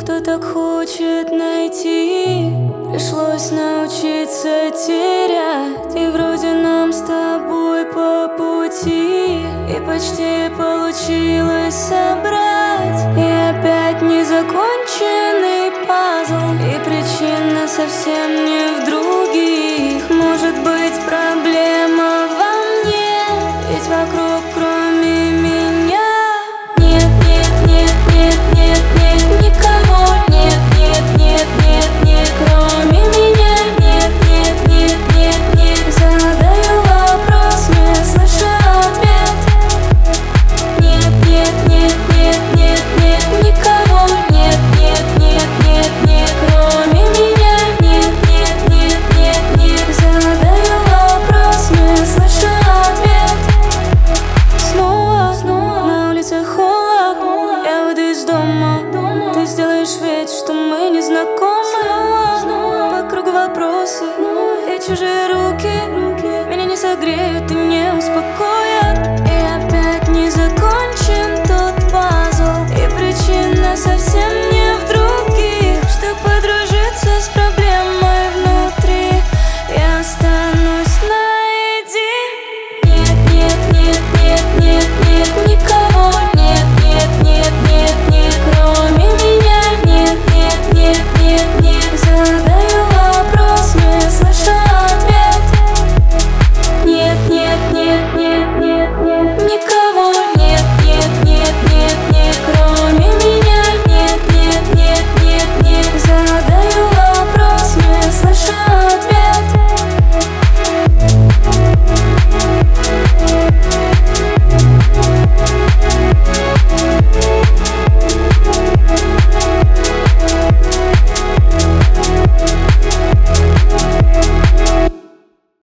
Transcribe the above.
кто так хочет найти. Пришлось научиться терять, и вроде нам с тобой по пути. И почти получилось собрать, и опять незаконченный пазл. И причина совсем не в других. Может быть, проблема во мне, ведь вокруг кроме меня нет, нет, нет, нет, нет, нет никого. Нет, нет, нет, нет, нет, кроме меня. Нет, нет, нет, нет, нет. Задаю вопрос, не слышу ответ. Нет, нет, нет, нет, нет, нет никого. Нет, нет, нет, нет, нет, кроме меня. Нет, нет, нет, нет, нет. Задаю вопрос, не слышу ответ. Снова на улице холод, я выйду из дома. Ты сделаешь вид, что мы не знакомы. По кругу вопросы и чужие руки меня не согреют и не успокоят.